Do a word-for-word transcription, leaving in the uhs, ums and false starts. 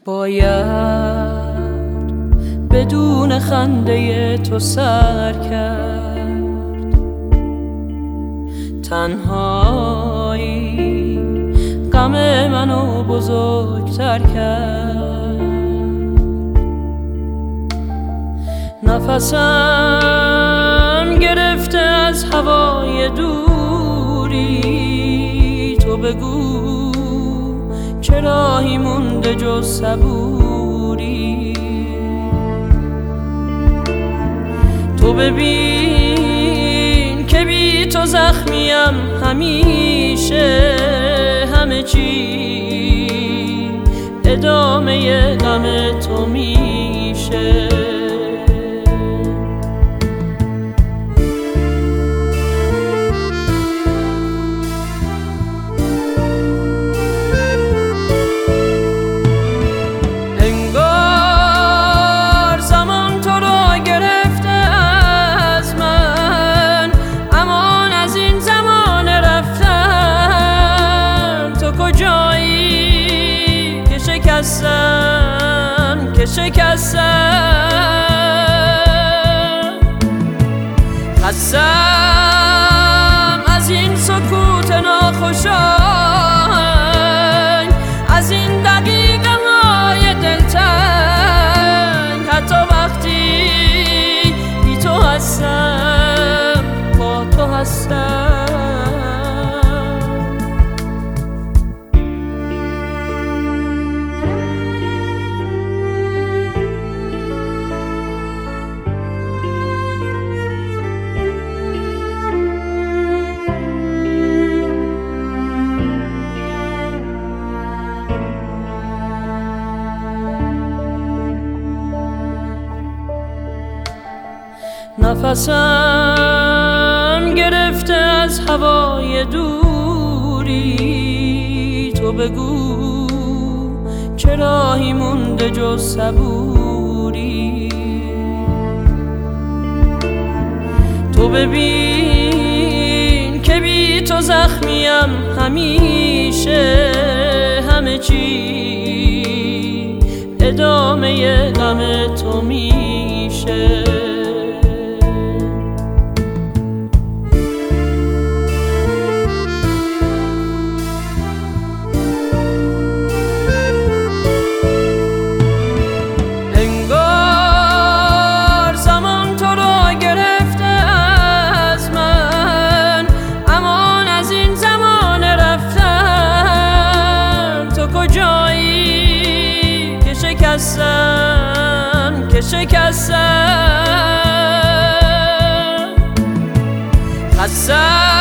باید بدون خنده تو سر کرد، تنهایی غم منو بزرگتر کرد. نفسم گرفته از هوای دوری، تو بگو چه راهی مونده جز صبوری. تو ببین که بی تو زخمیم همیشه، همه چی ادامه غم تو میشه. شکستم که شکستم، خستم از این سکوت ناخوشایند، از این دقیقه های دلتنگ. حتی وقتی بی تو هستم با تو هستم. نفسم گرفته از هوای دوری، تو بگو چه راهی مونده جز صبوری. تو ببین که بی تو زخمیم همیشه، همه چی ادامه غم تو میشه. شکستم که شکستم، خستم